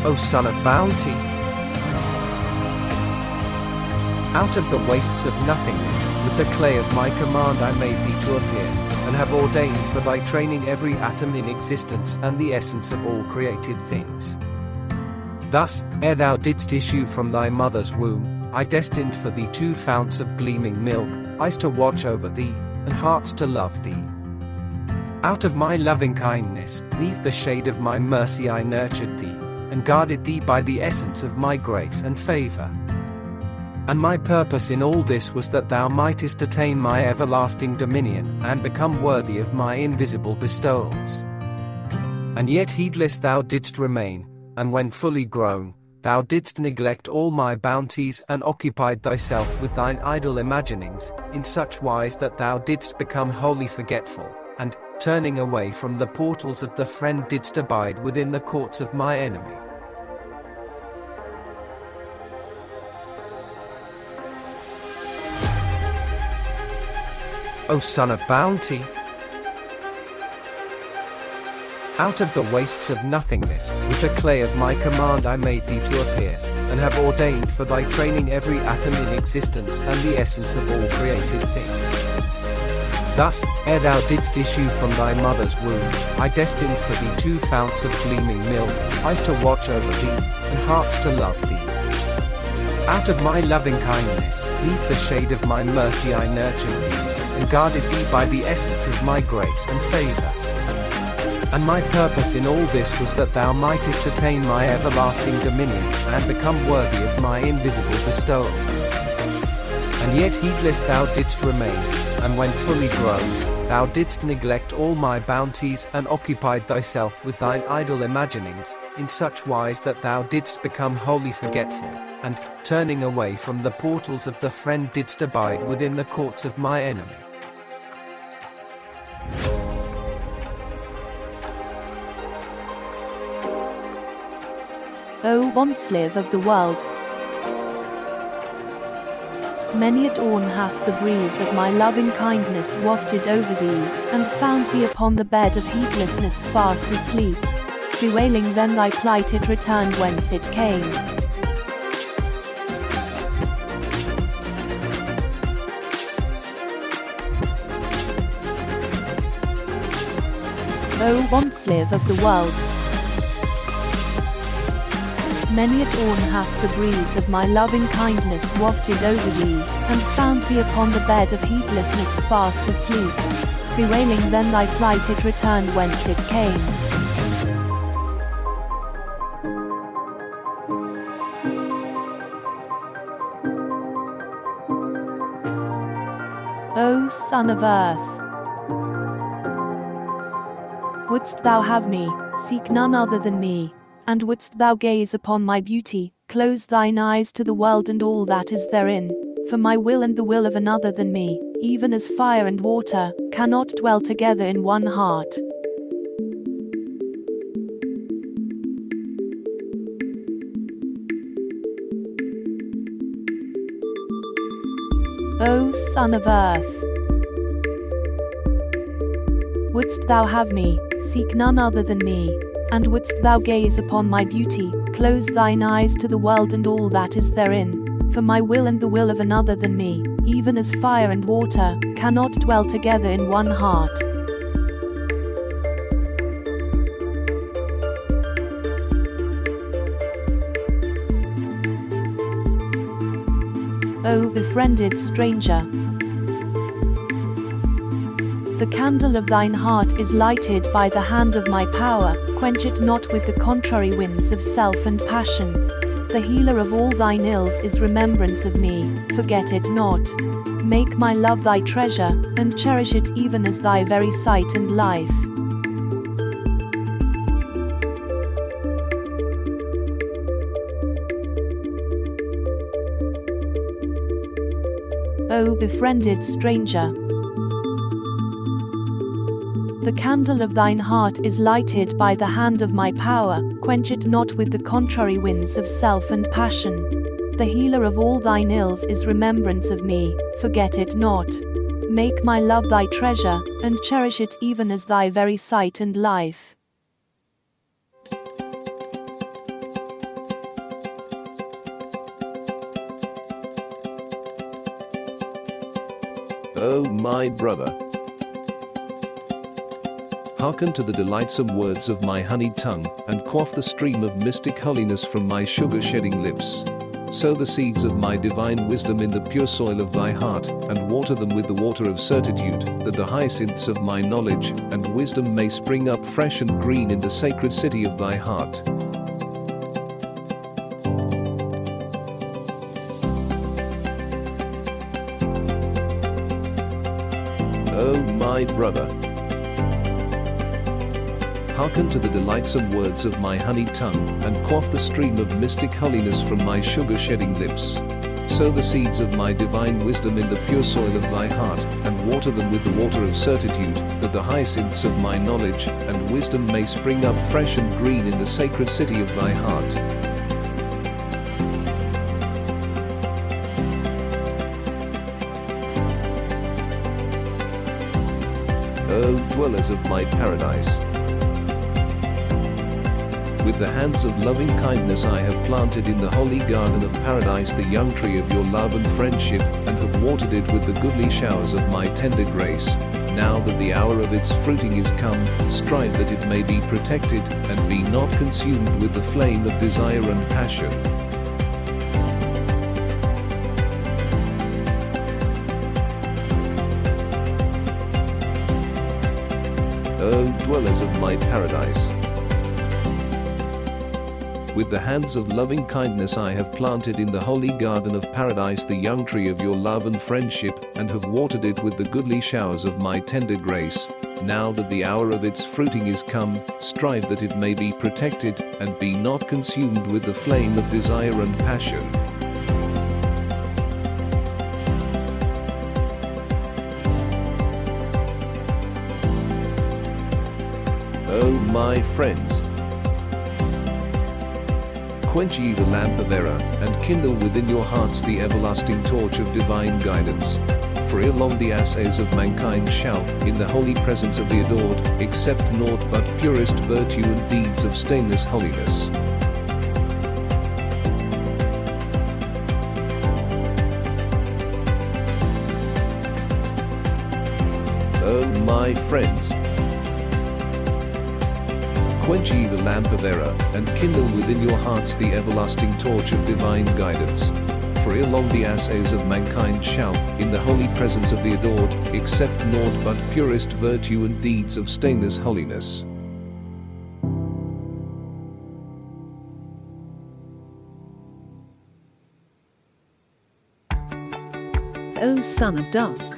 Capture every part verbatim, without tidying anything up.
O son of bounty! Out of the wastes of nothingness, with the clay of my command I made thee to appear, and have ordained for thy training every atom in existence and the essence of all created things. Thus, ere thou didst issue from thy mother's womb, I destined for thee two founts of gleaming milk, eyes to watch over thee, and hearts to love thee. Out of my loving kindness, neath the shade of my mercy I nurtured thee, and guarded thee by the essence of my grace and favor. And my purpose in all this was that thou mightest attain my everlasting dominion, and become worthy of my invisible bestowals. And yet heedless thou didst remain, and when fully grown, thou didst neglect all my bounties and occupied thyself with thine idle imaginings, in such wise that thou didst become wholly forgetful, and, turning away from the portals of the friend, didst abide within the courts of my enemy. O son of bounty! Out of the wastes of nothingness, with the clay of my command I made thee to appear, and have ordained for thy training every atom in existence and the essence of all created things. Thus, ere thou didst issue from thy mother's womb, I destined for thee two founts of gleaming milk, eyes to watch over thee, and hearts to love thee. Out of my loving kindness, neath the shade of my mercy I nurtured thee, and guarded thee by the essence of my grace and favor. And my purpose in all this was that thou mightest attain my everlasting dominion, and become worthy of my invisible bestowals. And yet heedless thou didst remain, and when fully grown, thou didst neglect all my bounties and occupied thyself with thine idle imaginings, in such wise that thou didst become wholly forgetful, and, turning away from the portals of the friend, didst abide within the courts of my enemy. O bondslave of the world! Many a dawn hath the breeze of my loving kindness wafted over thee, and found thee upon the bed of heedlessness fast asleep. Bewailing then thy plight, it returned whence it came. O bondslave of the world! Many a dawn hath the breeze of my loving kindness wafted over thee, and found thee upon the bed of heedlessness fast asleep. Bewailing then thy plight, it returned whence it came. O son of earth! Wouldst thou have me, seek none other than me. And wouldst thou gaze upon my beauty, close thine eyes to the world and all that is therein. For my will and the will of another than me, even as fire and water, cannot dwell together in one heart. O son of earth! Wouldst thou have me, seek none other than me. And wouldst thou gaze upon my beauty, close thine eyes to the world and all that is therein. For my will and the will of another than me, even as fire and water, cannot dwell together in one heart. O befriended stranger! The candle of thine heart is lighted by the hand of my power, quench it not with the contrary winds of self and passion. The healer of all thine ills is remembrance of me, forget it not. Make my love thy treasure, and cherish it even as thy very sight and life. O befriended stranger! The candle of thine heart is lighted by the hand of my power, quench it not with the contrary winds of self and passion. The healer of all thine ills is remembrance of me, forget it not. Make my love thy treasure, and cherish it even as thy very sight and life. O my brother, hearken to the delightsome words of my honeyed tongue, and quaff the stream of mystic holiness from my sugar-shedding lips. Sow the seeds of my divine wisdom in the pure soil of thy heart, and water them with the water of certitude, that the hyacinths of my knowledge and wisdom may spring up fresh and green in the sacred city of thy heart. O my brother, hearken to the delightsome words of my honeyed tongue, and quaff the stream of mystic holiness from my sugar-shedding lips. Sow the seeds of my divine wisdom in the pure soil of thy heart, and water them with the water of certitude, that the hyacinths of my knowledge and wisdom may spring up fresh and green in the sacred city of thy heart. O dwellers of my paradise, with the hands of loving kindness I have planted in the holy garden of paradise the young tree of your love and friendship, and have watered it with the goodly showers of my tender grace. Now that the hour of its fruiting is come, strive that it may be protected, and be not consumed with the flame of desire and passion. O dwellers of my paradise, with the hands of loving kindness I have planted in the holy garden of paradise the young tree of your love and friendship, and have watered it with the goodly showers of my tender grace. Now that the hour of its fruiting is come, strive that it may be protected, and be not consumed with the flame of desire and passion. O my friends, quench ye the lamp of error, and kindle within your hearts the everlasting torch of divine guidance. For ere long the assays of mankind shall, in the holy presence of the adored, accept naught but purest virtue and deeds of stainless holiness. O my friends, quench ye the lamp of error, and kindle within your hearts the everlasting torch of divine guidance. For ere long the assays of mankind shall, in the holy presence of the adored, accept naught but purest virtue and deeds of stainless holiness. O son of dust,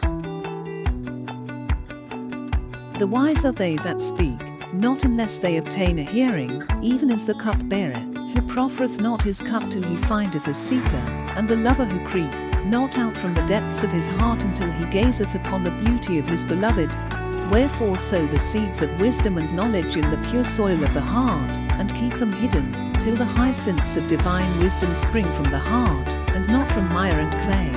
the wise are they that speak, not unless they obtain a hearing, even as the cup-bearer, who proffereth not his cup till he findeth a seeker, and the lover who crieth not out from the depths of his heart until he gazeth upon the beauty of his beloved. Wherefore sow the seeds of wisdom and knowledge in the pure soil of the heart, and keep them hidden, till the hyacinths of divine wisdom spring from the heart, and not from mire and clay.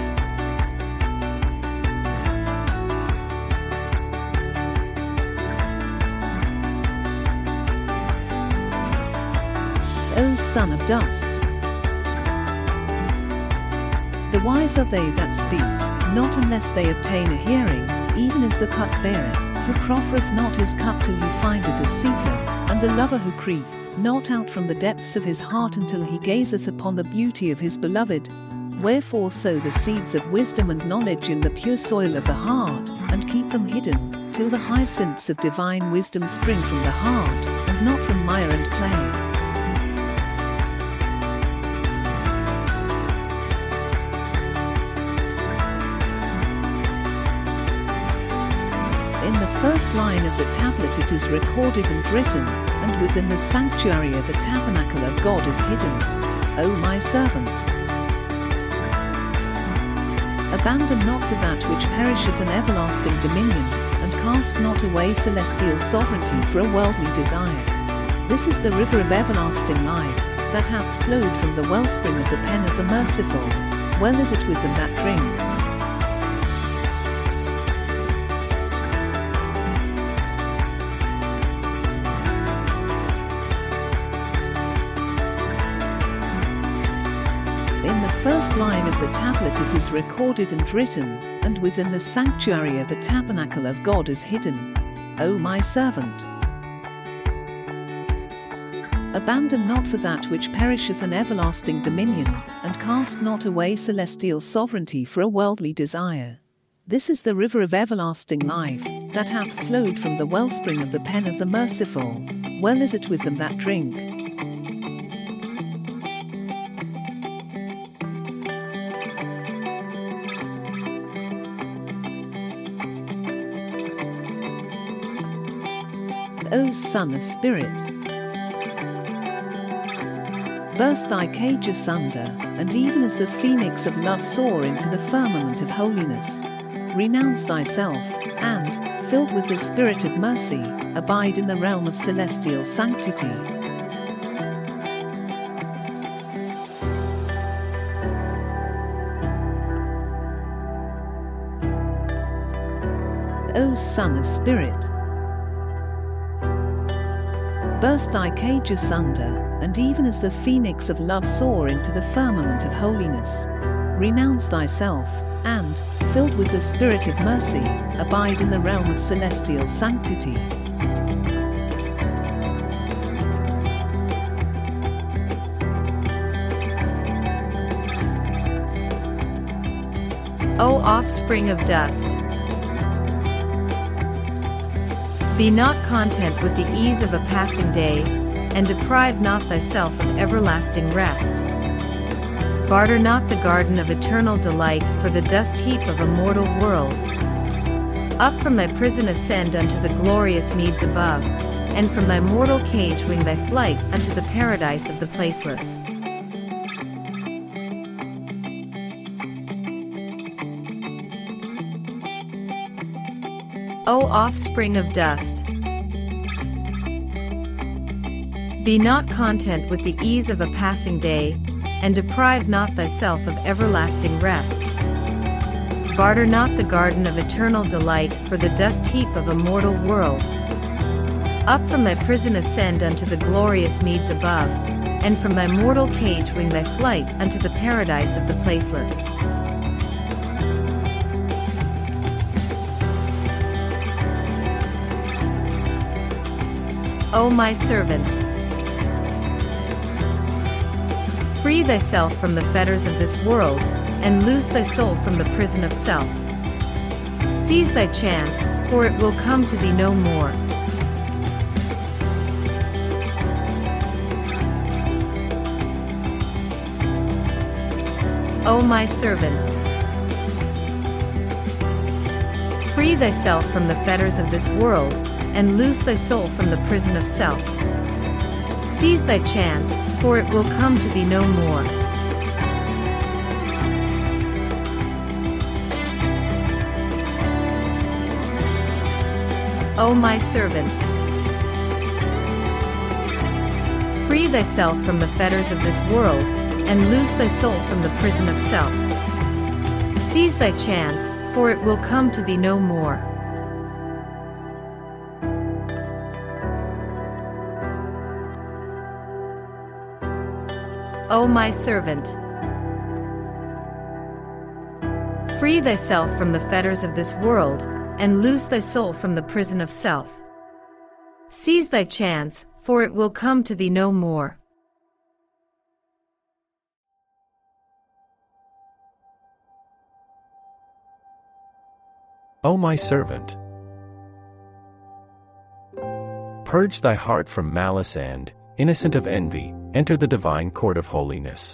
O son of dust, the wise are they that speak, not unless they obtain a hearing, even as the cup-bearer, who proffereth not his cup till he findeth a seeker, and the lover who crieth not out from the depths of his heart until he gazeth upon the beauty of his beloved. Wherefore sow the seeds of wisdom and knowledge in the pure soil of the heart, and keep them hidden, till the hyacinths of divine wisdom spring from the heart, and not from mire and clay. In the first line of the tablet it is recorded and written, and within the sanctuary of the tabernacle of God is hidden. O my servant, abandon not for that which perisheth an everlasting dominion, and cast not away celestial sovereignty for a worldly desire. This is the river of everlasting life, that hath flowed from the wellspring of the pen of the merciful. Well is it with them that drink. In the first line of the tablet it is recorded and written, and and within the sanctuary of the tabernacle of God is hidden. O my servant, abandon not for that which perisheth an everlasting dominion, and cast not away celestial sovereignty for a worldly desire. This is the river of everlasting life, that hath flowed from the wellspring of the pen of the merciful. Well is it with them that drink. O Son of Spirit, burst thy cage asunder, and even as the phoenix of love soar into the firmament of holiness. Renounce thyself, and, filled with the spirit of mercy, abide in the realm of celestial sanctity. O Son of Spirit, burst thy cage asunder, and even as the phoenix of love soar into the firmament of holiness. Renounce thyself, and, filled with the spirit of mercy, abide in the realm of celestial sanctity. O offspring of dust, be not content with the ease of a passing day, and deprive not thyself of everlasting rest. Barter not the garden of eternal delight for the dust heap of a mortal world. Up from thy prison ascend unto the glorious meads above, and from thy mortal cage wing thy flight unto the paradise of the placeless. O offspring of dust, be not content with the ease of a passing day, and deprive not thyself of everlasting rest. Barter not the garden of eternal delight for the dust heap of a mortal world. Up from thy prison ascend unto the glorious meads above, and from thy mortal cage wing thy flight unto the paradise of the placeless. O my servant, free thyself from the fetters of this world, and loose thy soul from the prison of self. Seize thy chance, for it will come to thee no more. O my servant, free thyself from the fetters of this world, and loose thy soul from the prison of self. Seize thy chance, for it will come to thee no more. O my servant, free thyself from the fetters of this world, and loose thy soul from the prison of self. Seize thy chance, for it will come to thee no more. O my servant, free thyself from the fetters of this world, and loose thy soul from the prison of self. Seize thy chance, for it will come to thee no more. O my servant, purge thy heart from malice and, innocent of envy, enter the divine court of holiness.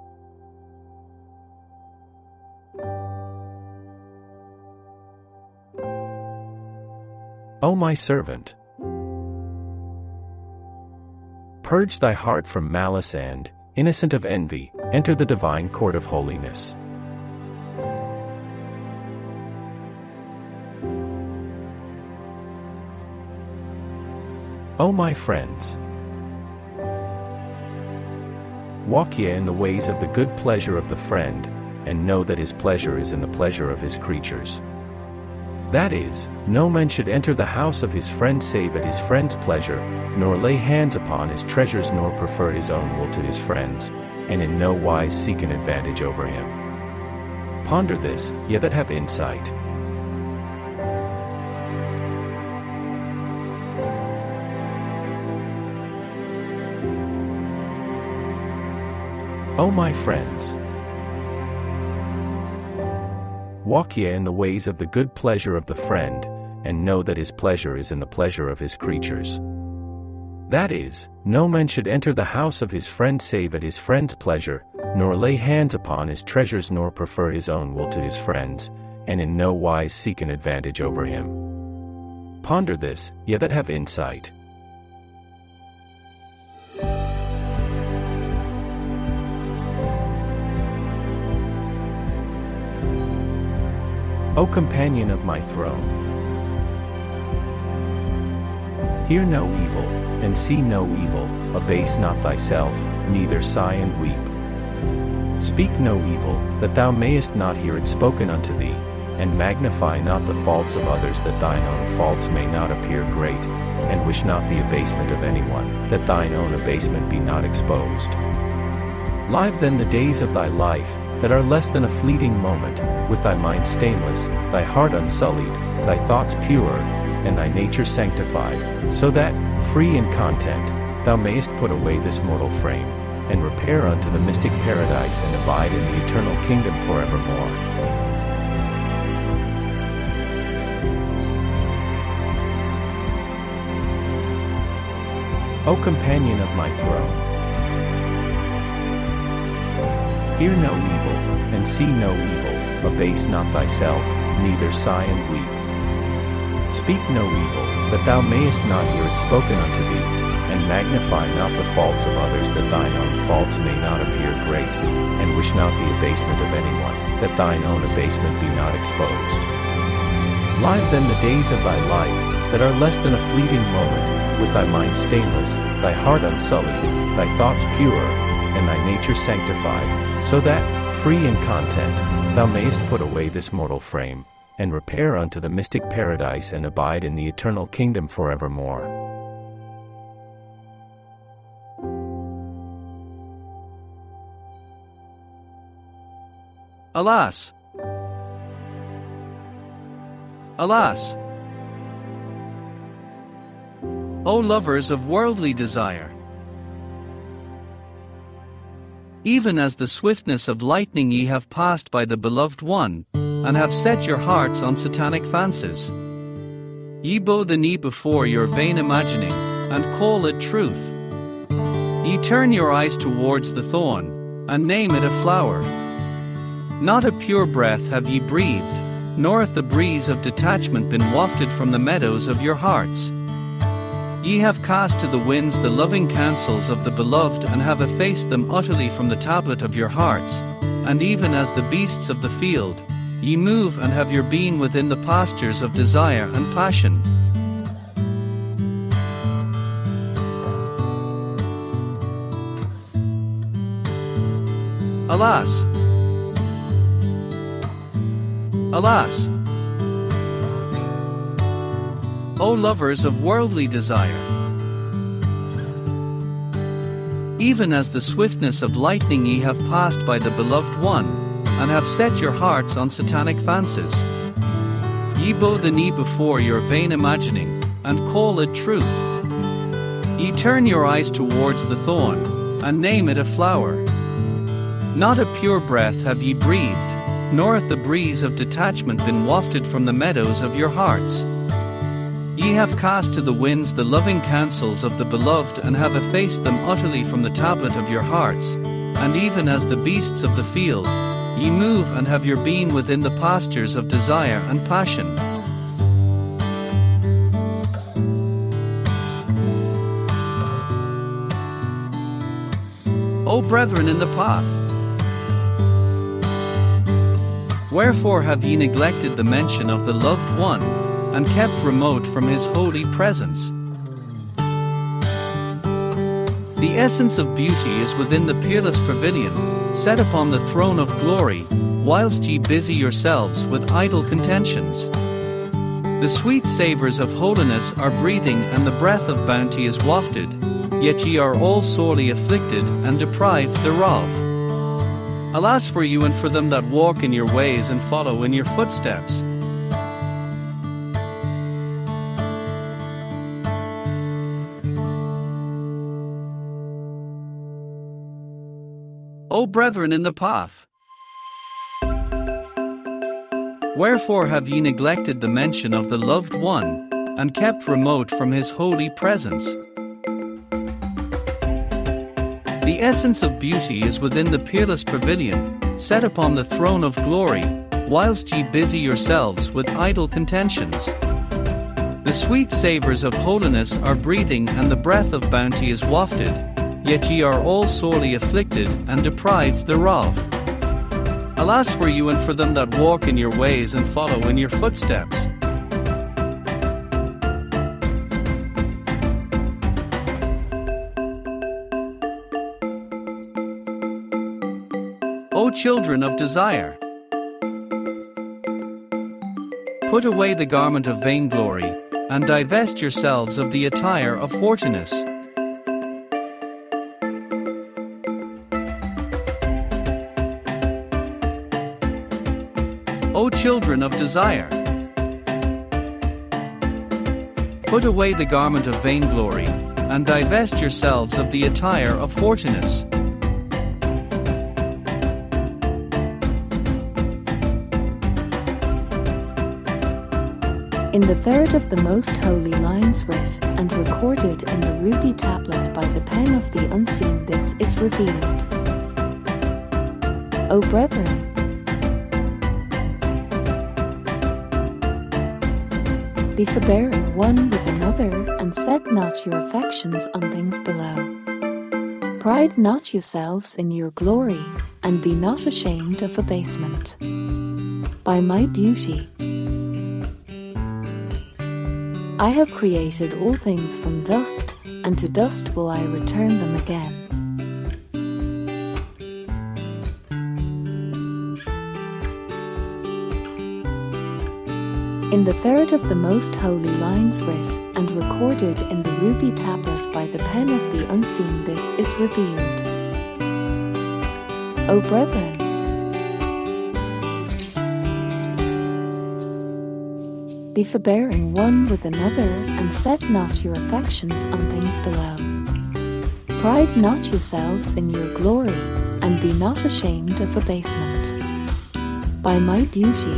O my servant, purge thy heart from malice and, innocent of envy, enter the divine court of holiness. O my friends, walk ye in the ways of the good pleasure of the friend, and know that his pleasure is in the pleasure of his creatures. That is, no man should enter the house of his friend save at his friend's pleasure, nor lay hands upon his treasures, nor prefer his own will to his friend's, and in no wise seek an advantage over him. Ponder this, ye that have insight. O my friends, walk ye in the ways of the good pleasure of the friend, and know that his pleasure is in the pleasure of his creatures. That is, no man should enter the house of his friend save at his friend's pleasure, nor lay hands upon his treasures, nor prefer his own will to his friend's, and in no wise seek an advantage over him. Ponder this, ye that have insight. O companion of my throne, hear no evil, and see no evil, abase not thyself, neither sigh and weep. Speak no evil, that thou mayest not hear it spoken unto thee, and magnify not the faults of others, that thine own faults may not appear great, and wish not the abasement of anyone, that thine own abasement be not exposed. Live then the days of thy life, that are less than a fleeting moment, with thy mind stainless, thy heart unsullied, thy thoughts pure, and thy nature sanctified, so that, free and content, thou mayest put away this mortal frame, and repair unto the mystic paradise, and abide in the eternal kingdom forevermore. O companion of my throne, hear no evil, and see no evil, abase not thyself, neither sigh and weep. Speak no evil, that thou mayest not hear it spoken unto thee, and magnify not the faults of others, that thine own faults may not appear great, and wish not the abasement of anyone, that thine own abasement be not exposed. Live then the days of thy life, that are less than a fleeting moment, with thy mind stainless, thy heart unsullied, thy thoughts pure, and thy nature sanctified, so that, free and content, thou mayest put away this mortal frame, and repair unto the mystic paradise, and abide in the eternal kingdom forevermore. Alas! Alas! O lovers of worldly desire! Even as the swiftness of lightning ye have passed by the beloved one, and have set your hearts on satanic fancies. Ye bow the knee before your vain imagining, and call it truth. Ye turn your eyes towards the thorn, and name it a flower. Not a pure breath have ye breathed, nor hath the breeze of detachment been wafted from the meadows of your hearts. Ye have cast to the winds the loving counsels of the beloved, and have effaced them utterly from the tablet of your hearts, and even as the beasts of the field, ye move and have your being within the pastures of desire and passion. Alas! Alas! O lovers of worldly desire! Even as the swiftness of lightning ye have passed by the beloved one, and have set your hearts on satanic fancies. Ye bow the knee before your vain imagining, and call it truth. Ye turn your eyes towards the thorn, and name it a flower. Not a pure breath have ye breathed, nor hath the breeze of detachment been wafted from the meadows of your hearts. Ye have cast to the winds the loving counsels of the beloved, and have effaced them utterly from the tablet of your hearts, and even as the beasts of the field, ye move and have your being within the pastures of desire and passion. O brethren in the path! Wherefore have ye neglected the mention of the loved one, and kept remote from his holy presence? The essence of beauty is within the peerless pavilion, set upon the throne of glory, whilst ye busy yourselves with idle contentions. The sweet savours of holiness are breathing, and the breath of bounty is wafted, yet ye are all sorely afflicted and deprived thereof. Alas for you and for them that walk in your ways and follow in your footsteps. O brethren in the path, wherefore have ye neglected the mention of the loved one, and kept remote from his holy presence? The essence of beauty is within the peerless pavilion, set upon the throne of glory, whilst ye busy yourselves with idle contentions. The sweet savours of holiness are breathing, and the breath of bounty is wafted, yet ye are all sorely afflicted and deprived thereof. Alas for you and for them that walk in your ways and follow in your footsteps. O children of desire, put away the garment of vainglory, and divest yourselves of the attire of haughtiness. O children of desire, put away the garment of vainglory, and divest yourselves of the attire of haughtiness. In the third of the most holy lines writ and recorded in the ruby tablet by the pen of the unseen, this is revealed. O brethren, be forbearing one with another, and set not your affections on things below. Pride not yourselves in your glory, and be not ashamed of abasement. By my beauty I have created all things from dust, and to dust will I return them again. In the third of the most holy lines writ and recorded in the ruby tablet by the pen of the unseen, this is revealed. O brethren, be forbearing one with another, and set not your affections on things below. Pride not yourselves in your glory, and be not ashamed of abasement. By my beauty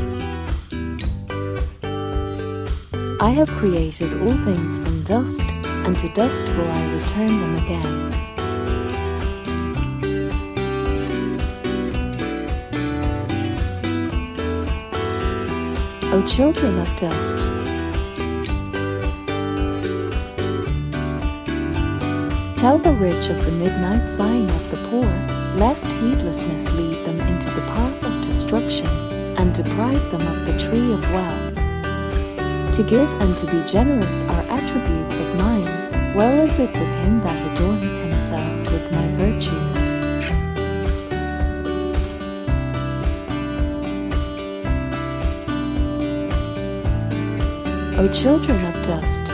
I have created all things from dust, and to dust will I return them again. O children of dust, tell the rich of the midnight sighing of the poor, lest heedlessness lead them into the path of destruction, and deprive them of the tree of wealth. To give and to be generous are attributes of mine, well is it with him that adorneth himself with my virtues. O children of dust,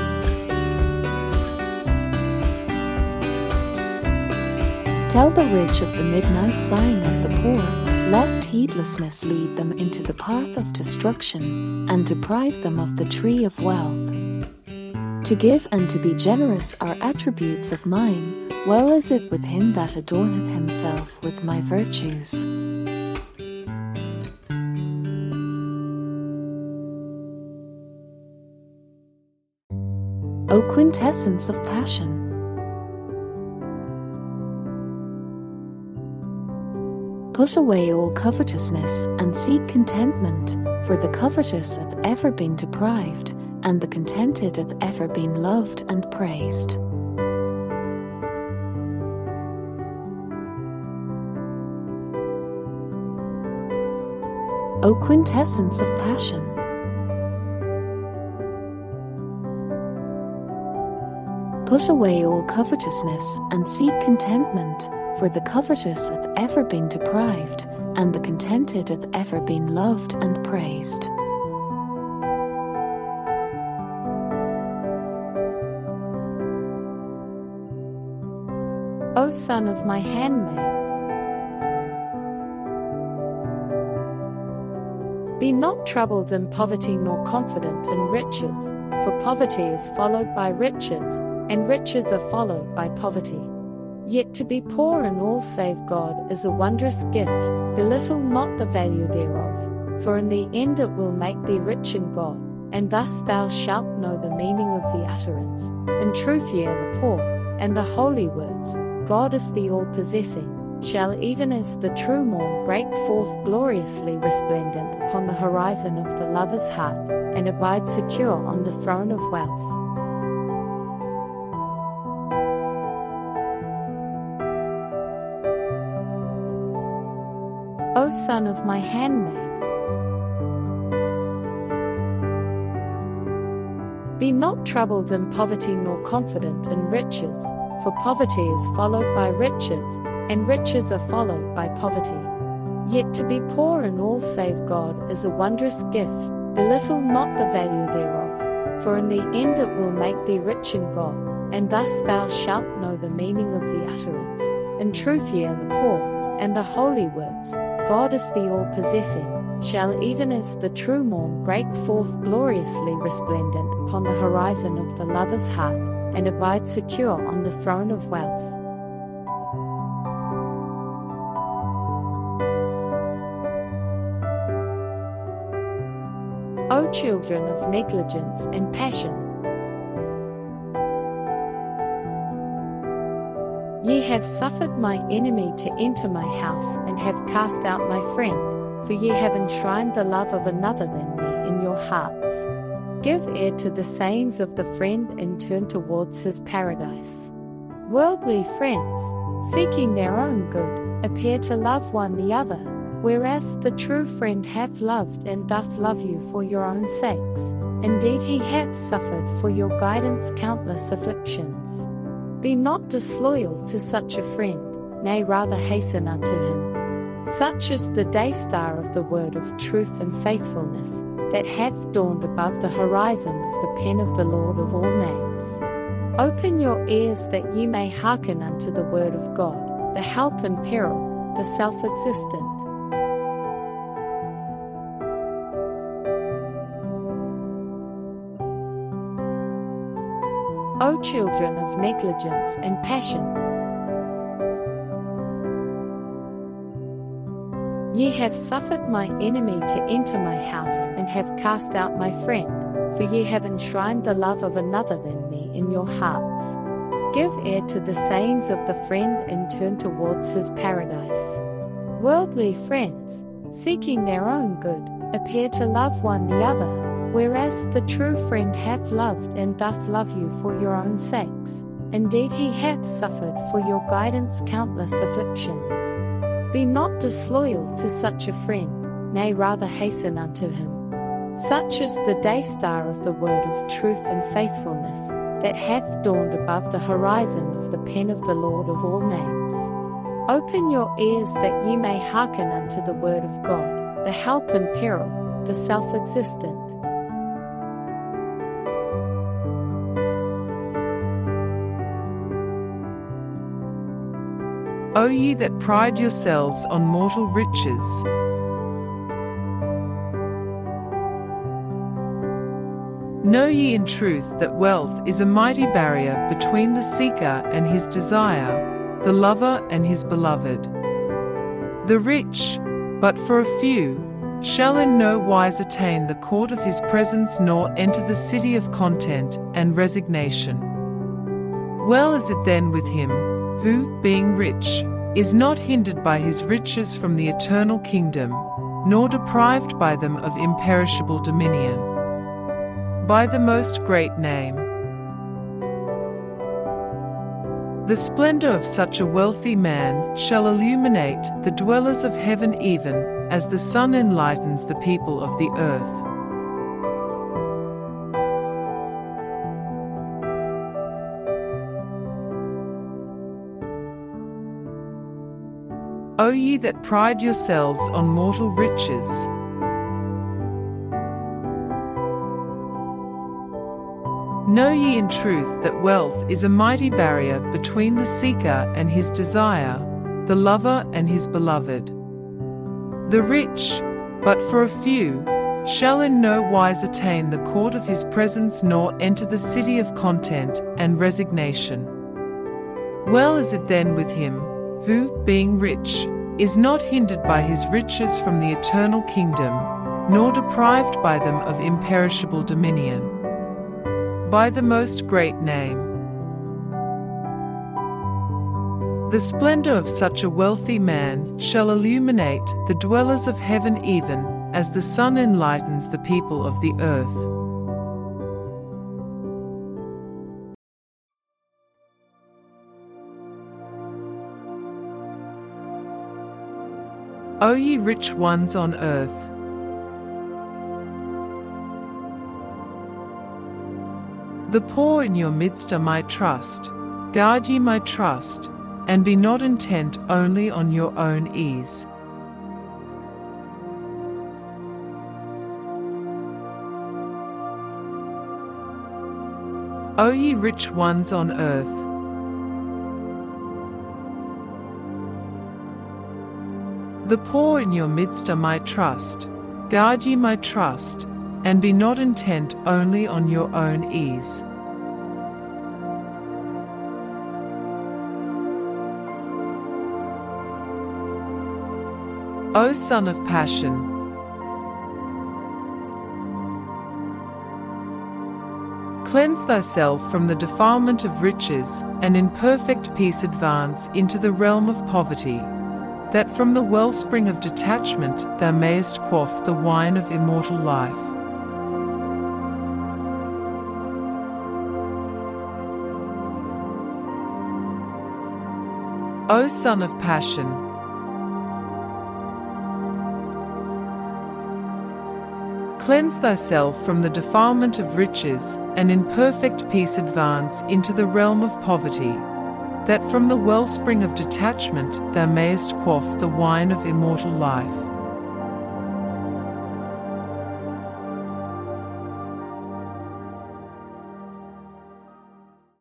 tell the rich of the midnight sighing of the poor, lest heedlessness lead them into the path of destruction, and deprive them of the tree of wealth. To give and to be generous are attributes of mine, well is it with him that adorneth himself with my virtues. O quintessence of passion, put away all covetousness, and seek contentment, for the covetous hath ever been deprived, and the contented hath ever been loved and praised. O quintessence of passion, put away all covetousness, and seek contentment, for the covetous hath ever been deprived, and the contented hath ever been loved and praised. O son of my handmaid, Be not troubled in poverty nor confident in riches, for poverty is followed by riches, and riches are followed by poverty. Yet to be poor in all save God is a wondrous gift, belittle not the value thereof, for in the end it will make thee rich in God, and thus thou shalt know the meaning of the utterance. In truth ye are the poor, and the holy words, God is the all-possessing, shall even as the true morn break forth gloriously resplendent upon the horizon of the lover's heart, and abide secure on the throne of wealth. O son of my handmaid, be not troubled in poverty nor confident in riches, for poverty is followed by riches, and riches are followed by poverty. Yet to be poor in all save God is a wondrous gift, belittle not the value thereof, for in the end it will make thee rich in God, and thus thou shalt know the meaning of the utterance. In truth ye are the poor, and the holy words, God is the all-possessing, shall even as the true morn break forth gloriously resplendent upon the horizon of the lover's heart, and abide secure on the throne of wealth. O children of negligence and passion, ye have suffered my enemy to enter my house, and have cast out my friend, for ye have enshrined the love of another than me in your hearts. Give ear to the sayings of the friend, and turn towards his paradise. Worldly friends, seeking their own good, appear to love one the other, whereas the true friend hath loved and doth love you for your own sakes. Indeed he hath suffered for your guidance countless afflictions. Be not disloyal to such a friend, nay rather hasten unto him. Such is the day star of the word of truth and faithfulness, that hath dawned above the horizon of the pen of the Lord of all names. Open your ears that ye may hearken unto the word of God, the help in peril, the self-existent. O children of negligence and passion, ye have suffered my enemy to enter my house, and have cast out my friend, for ye have enshrined the love of another than me in your hearts. Give ear to the sayings of the friend, and turn towards his paradise. Worldly friends, seeking their own good, appear to love one the other, whereas the true friend hath loved and doth love you for your own sakes. Indeed he hath suffered for your guidance countless afflictions. Be not disloyal to such a friend, nay rather hasten unto him. Such is the day star of the word of truth and faithfulness, that hath dawned above the horizon of the pen of the Lord of all names. Open your ears that ye may hearken unto the word of God, the help in peril, the self-existent. O ye that pride yourselves on mortal riches, know ye in truth that wealth is a mighty barrier between the seeker and his desire, the lover and his beloved. The rich, but for a few, shall in no wise attain the court of his presence, nor enter the city of content and resignation. Well is it then with him, who, being rich, is not hindered by his riches from the eternal kingdom, nor deprived by them of imperishable dominion. By the most great name. The splendor of such a wealthy man shall illuminate the dwellers of heaven, even as the sun enlightens the people of the earth. O ye that pride yourselves on mortal riches, know ye in truth that wealth is a mighty barrier between the seeker and his desire, the lover and his beloved. The rich, but for a few, shall in no wise attain the court of his presence nor enter the city of content and resignation. Well is it then with him, who, being rich, is not hindered by his riches from the eternal kingdom, nor deprived by them of imperishable dominion. By the most great name. The splendor of such a wealthy man shall illuminate the dwellers of heaven even as the sun enlightens the people of the earth. O ye rich ones on earth, the poor in your midst are my trust. Guard ye my trust, and be not intent only on your own ease. O ye rich ones on earth, the poor in your midst are my trust. Guard ye my trust, and be not intent only on your own ease. O son of passion, cleanse thyself from the defilement of riches, and in perfect peace advance into the realm of poverty, that from the wellspring of detachment thou mayest quaff the wine of immortal life. O son of passion, cleanse thyself from the defilement of riches, and in perfect peace advance into the realm of poverty, that from the wellspring of detachment thou mayest quaff the wine of immortal life.